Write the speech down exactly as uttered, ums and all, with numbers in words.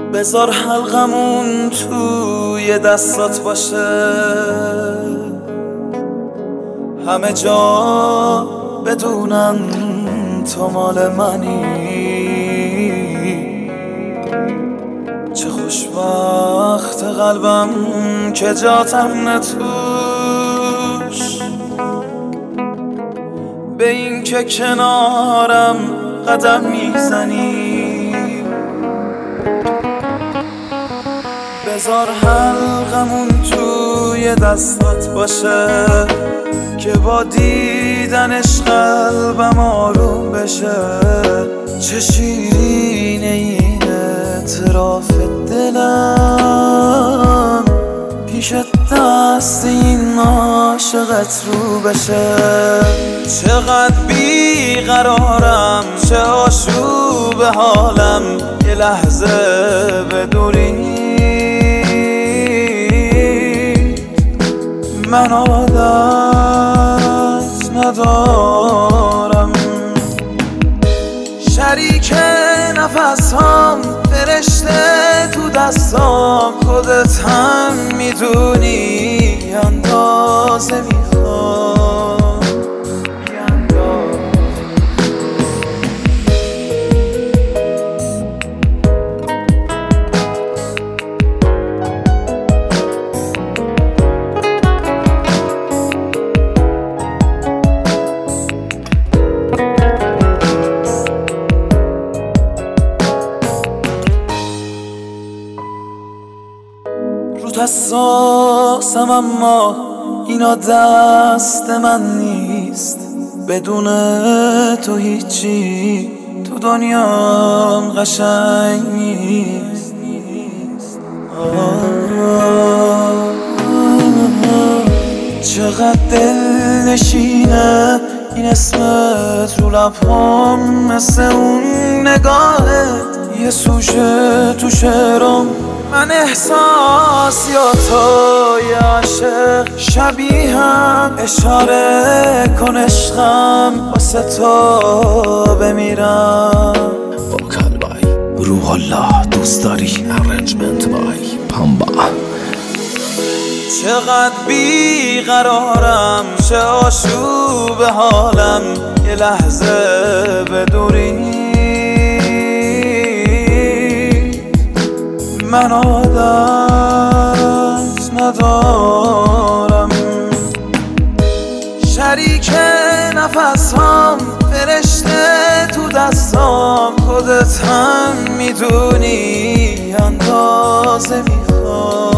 بذار حلقمون توی دستات باشه، همه جا بدونن تو مال منی. چه خوشبخت قلبم که جاتم نتوش، به این که کنارم قدم میزنی. بذار حلقمون توی دستات باشه که با دیدنش قلبم آروم بشه. چه شیرینه این اعتراف دلم، پیش دست این عاشقت رو بشه. چقدر بیقرارم، چه آشوب حالم، یه لحظه بدوری من عادت ندارم. شریک نفسام، فرشته تو دستام، خودت هم میدونی اندازه میخوام. رو حساسم اما اینا دست من نیست. بدون تو هیچی تو دنیام قشنگ نیست. چقدر دل نشینه این اسمت رو لبهام، مثل اون نگاهت یه سوژه تو شعرام. من احساس یا تو یه عاشق شبیهم، اشاره کن عشقم واسه تو بمیرم. وکال بای روح الله دوست داری، ارنجمنت بای پامبا. چقدر بیقرارم، چه آشوب حالم، یه لحظه بدوری من عادت ندارم. شریک نفسام، فرشته تو دستام، خودت هم میدونی اندازه میخوام.